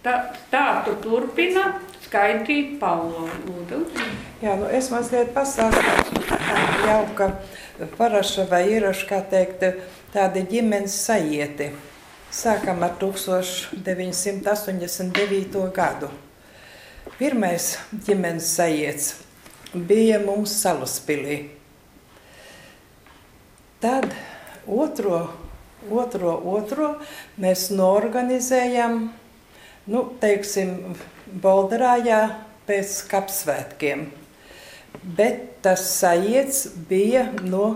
Stāstu turpina skaidrīt Paulo, lūdzu. Jā, nu es mazliet pasāstīšu tādu jauka paraša vai ieraša, kā teikt, tādi ģimenes sajieti. Sākam ar 1989. gadu. Pirmais ģimenes sajiets bija mums Salaspilī. Tad otro mēs norganizējam, nu, teiksim, Bolderājā pēc kapsvētkiem. Bet tas sajiets bija no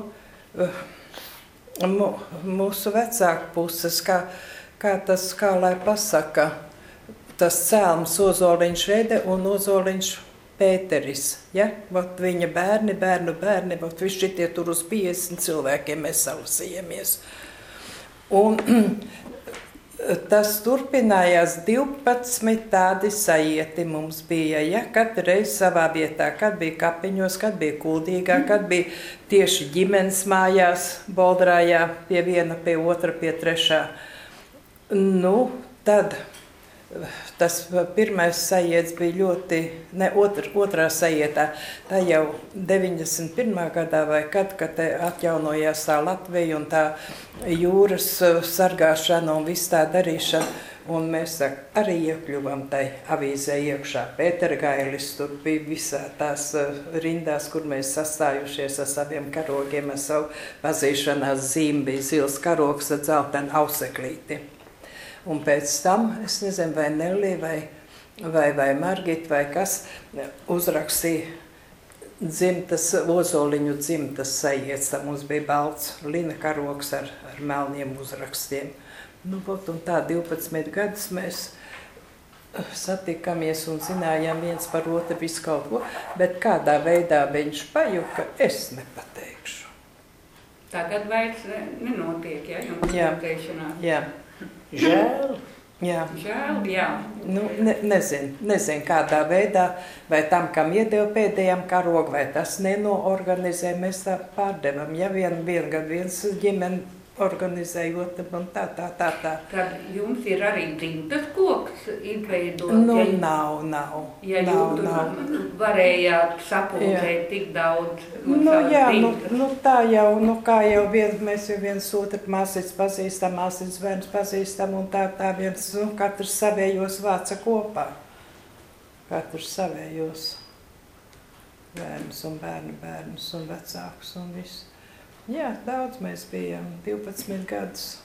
mūsu vecāku puses, kā lai pasaka, tas cēlums Ozoliņš Ede un Ozoliņš Pēteris. Ja? Vat viņa bērnu, vat visi šitie tur uz 50 cilvēkiem mēs salasījāmies. Un tas turpinājās 12 tādi sajieti mums bija, ja, katru reizi savā vietā, kad bija Kapiņos, kad bija Kuldīgā, kad bija tieši ģimenes mājās, Bolderājā, pie viena, pie otra, pie trešā. Nu, tad tas pirmais sajiets bija ļoti, otrā sajietā, tā jau 91. gadā vai kad atjaunojās tā Latvija un tā jūras sargāšana un viss tā darīšana. Un mēs arī iekļuvām tai avīzē iekšā. Pētergailis tur bija visā tās rindās, kur mēs sastājušies ar saviem karogiem, ar savu pazīšanās zīmi, bija zils karogs ar dzeltenu auseklīti. Un pēc tam, es nezinu, vai Nelī, vai Margita, vai kas, uzrakstīja Ozoliņu dzimtas sajiets. Tā mums bija balts lina karogs ar melniem uzrakstiem. Nu, un tā 12 gadus mēs satikāmies un zinājām viens par otru visu kaut ko, bet kādā veidā viņš pajuka, es nepateikšu. Tagad vairs nenotiek, ja, jums noteikšanās? Jā. Žēl? Jā. Žēl, jā. Nu, nezinu kādā veidā, vai tam, kam iedeva pēdējām karogu, vai tas nenoorganizē, mēs tā pārdevam. Ja viens ģimeni organizējot, un tā. Tad jums ir arī dzimtas koks izveidot? Nu, nav. Ja jūs varējāt sapulcēt tik daudz no savas dzimtas? Nu tā jau, kā jau mēs jau viens otru māsītes pazīstam, māsītes bērns pazīstam, un tā viens, katrs savējos vāca kopā. Katrs savējos bērnus un bērnus un vecākus un visu. Jā, daudz mēs bijām, 12 gadus.